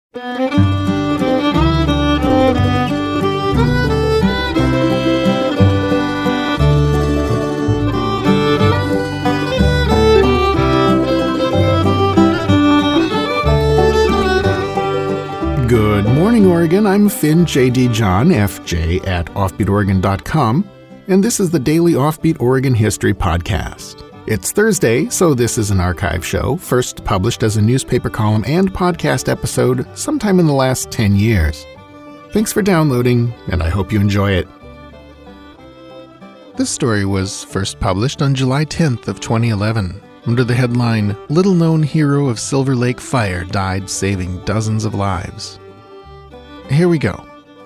Good morning, Oregon. I'm Finn J.D. John, FJ at offbeatoregon.com, and this is the Daily Offbeat Oregon History Podcast. It's Thursday, so this is an archive show, first published as a newspaper column and podcast episode sometime in the last 10 years. Thanks for downloading, and I hope you enjoy it. This story was first published on July 10th of 2011, under the headline, Little Known Hero of Silver Lake Fire Died Saving Dozens of Lives. Here we go.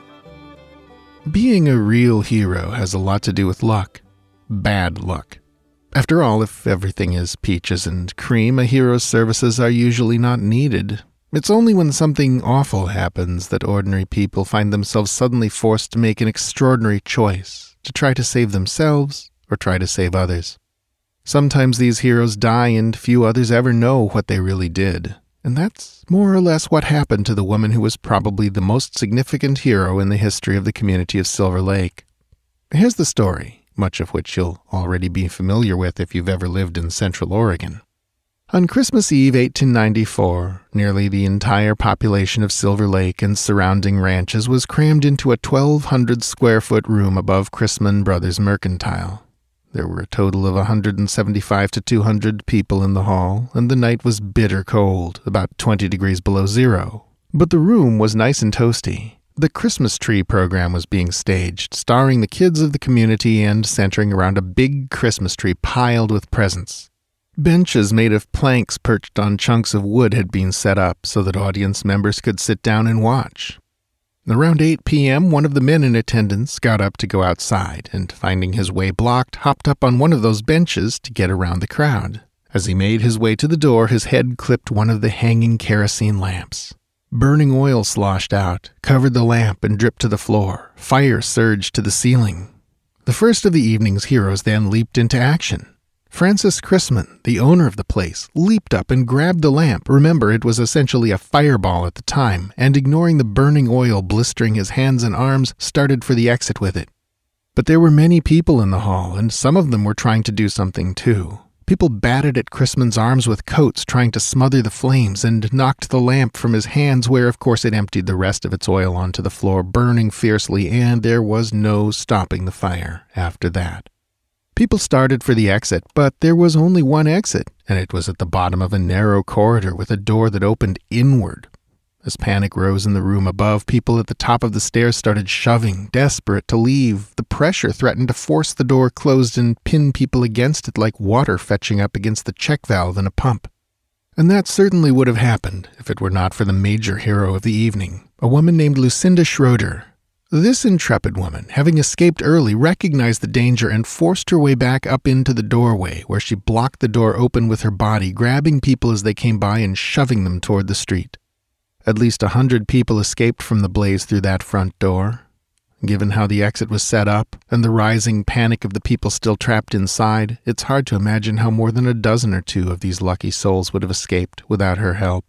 Being a real hero has a lot to do with luck. Bad luck. After all, if everything is peaches and cream, a hero's services are usually not needed. It's only when something awful happens that ordinary people find themselves suddenly forced to make an extraordinary choice, to try to save themselves or try to save others. Sometimes these heroes die and few others ever know what they really did. And that's more or less what happened to the woman who was probably the most significant hero in the history of the community of Silver Lake. Here's the story, much of which you'll already be familiar with if you've ever lived in Central Oregon. On Christmas Eve 1894, nearly the entire population of Silver Lake and surrounding ranches was crammed into a 1,200-square-foot room above Chrisman Brothers Mercantile. There were a total of 175 to 200 people in the hall, and the night was bitter cold, about 20 degrees below zero. But the room was nice and toasty. The Christmas tree program was being staged, starring the kids of the community and centering around a big Christmas tree piled with presents. Benches made of planks perched on chunks of wood had been set up so that audience members could sit down and watch. Around 8 p.m., one of the men in attendance got up to go outside and, finding his way blocked, hopped up on one of those benches to get around the crowd. As he made his way to the door, his head clipped one of the hanging kerosene lamps. Burning oil sloshed out, covered the lamp, and dripped to the floor. Fire surged to the ceiling. The first of the evening's heroes then leaped into action. Francis Chrisman, the owner of the place, leaped up and grabbed the lamp. Remember, it was essentially a fireball at the time, and ignoring the burning oil blistering his hands and arms, started for the exit with it. But there were many people in the hall, and some of them were trying to do something too. People batted at Chrisman's arms with coats, trying to smother the flames, and knocked the lamp from his hands, where of course it emptied the rest of its oil onto the floor, burning fiercely, and there was no stopping the fire after that. People started for the exit, but there was only one exit, and it was at the bottom of a narrow corridor with a door that opened inward. As panic rose in the room above, people at the top of the stairs started shoving, desperate to leave. The pressure threatened to force the door closed and pin people against it like water fetching up against the check valve in a pump. And that certainly would have happened if it were not for the major hero of the evening, a woman named Lucinda Schroeder. This intrepid woman, having escaped early, recognized the danger and forced her way back up into the doorway, where she blocked the door open with her body, grabbing people as they came by and shoving them toward the street. At least 100 people escaped from the blaze through that front door. Given how the exit was set up, and the rising panic of the people still trapped inside, it's hard to imagine how more than a dozen or two of these lucky souls would have escaped without her help.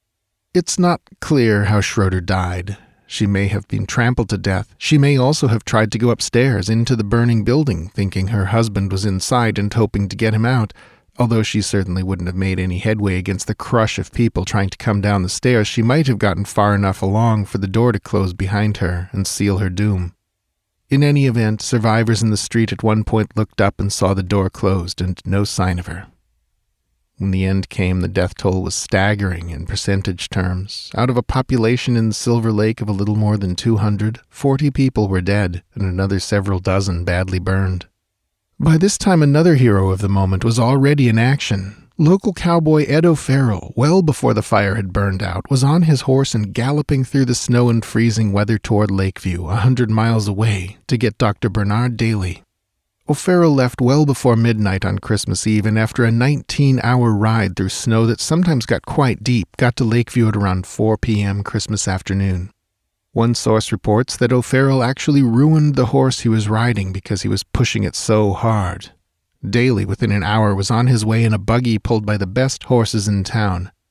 It's not clear how Schroeder died. She may have been trampled to death. She may also have tried to go upstairs into the burning building, thinking her husband was inside and hoping to get him out. Although she certainly wouldn't have made any headway against the crush of people trying to come down the stairs, she might have gotten far enough along for the door to close behind her and seal her doom. In any event, survivors in the street at one point looked up and saw the door closed and no sign of her. When the end came, the death toll was staggering in percentage terms. Out of a population in Silver Lake of a little more than 200, 40 people were dead and another several dozen badly burned. By this time, another hero of the moment was already in action. Local cowboy Ed O'Farrell, well before the fire had burned out, was on his horse and galloping through the snow and freezing weather toward Lakeview, 100 miles away, to get Dr. Bernard Daly. O'Farrell left well before midnight on Christmas Eve, and after a 19-hour ride through snow that sometimes got quite deep, got to Lakeview at around 4 p.m. Christmas afternoon. One source reports that O'Farrell actually ruined the horse he was riding because he was pushing it so hard. Daly, within an hour, was on his way in a buggy pulled by the best horses in town.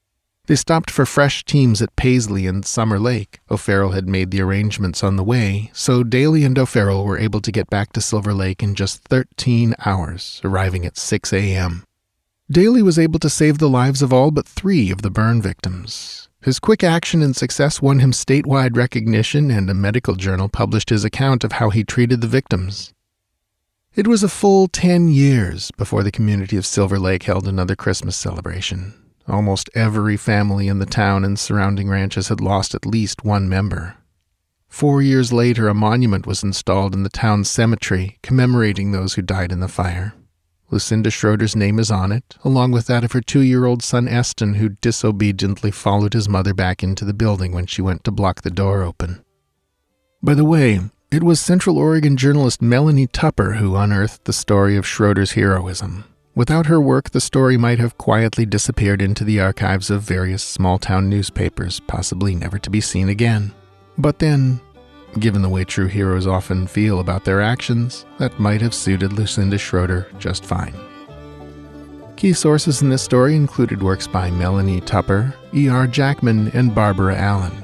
They stopped for fresh teams at Paisley and Summer Lake. O'Farrell had made the arrangements on the way, so Daly and O'Farrell were able to get back to Silver Lake in just 13 hours, arriving at 6 a.m. Daly was able to save the lives of all but 3 of the burn victims. His quick action and success won him statewide recognition, and a medical journal published his account of how he treated the victims. It was a full 10 years before the community of Silver Lake held another Christmas celebration. Almost every family in the town and surrounding ranches had lost at least one member. 4 years later, a monument was installed in the town's cemetery commemorating those who died in the fire. Lucinda Schroeder's name is on it, along with that of her 2-year-old son Eston, who disobediently followed his mother back into the building when she went to block the door open. By the way, it was Central Oregon journalist Melanie Tupper who unearthed the story of Schroeder's heroism. Without her work, the story might have quietly disappeared into the archives of various small-town newspapers, possibly never to be seen again. But then, given the way true heroes often feel about their actions, that might have suited Lucinda Schroeder just fine. Key sources in this story included works by Melanie Tupper, E.R. Jackman, and Barbara Allen.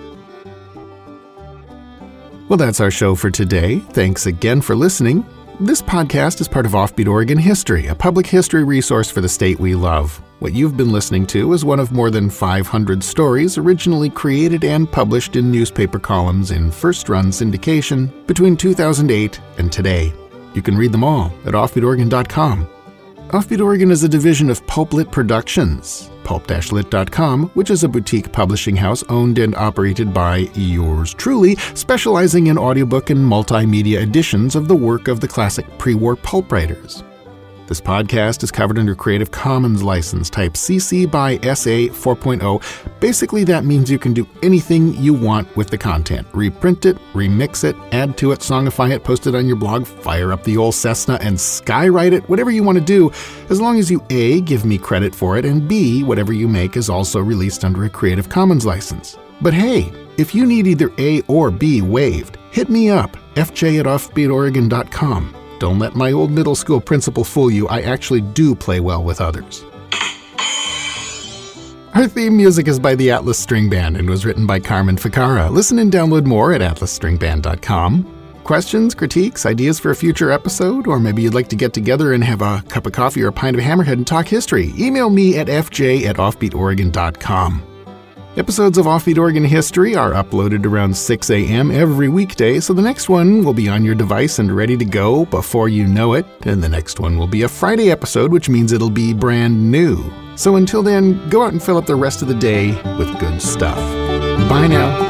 Well, that's our show for today. Thanks again for listening. This podcast is part of Offbeat Oregon History, a public history resource for the state we love. What you've been listening to is one of more than 500 stories originally created and published in newspaper columns in first-run syndication between 2008 and today. You can read them all at offbeatoregon.com. Offbeat Oregon is a division of Pulp-Lit Productions, pulp-lit.com, which is a boutique publishing house owned and operated by yours truly, specializing in audiobook and multimedia editions of the work of the classic pre-war pulp writers. This podcast is covered under Creative Commons license type CC by SA 4.0. Basically, that means you can do anything you want with the content. Reprint it, remix it, add to it, songify it, post it on your blog, fire up the old Cessna, and skywrite it, whatever you want to do, as long as you A, give me credit for it, and B, whatever you make is also released under a Creative Commons license. But hey, if you need either A or B waived, hit me up, fj@offbeatoregon.com. Don't let my old middle school principal fool you. I actually do play well with others. Our theme music is by the Atlas String Band and was written by Carmen Ficarra. Listen and download more at atlasstringband.com. Questions, critiques, ideas for a future episode, or maybe you'd like to get together and have a cup of coffee or a pint of Hammerhead and talk history, email me at fj@offbeatoregon.com. Episodes of Offbeat Oregon History are uploaded around 6 a.m. every weekday, so the next one will be on your device and ready to go before you know it, and the next one will be a Friday episode, which means it'll be brand new. So until then, go out and fill up the rest of the day with good stuff. Bye now.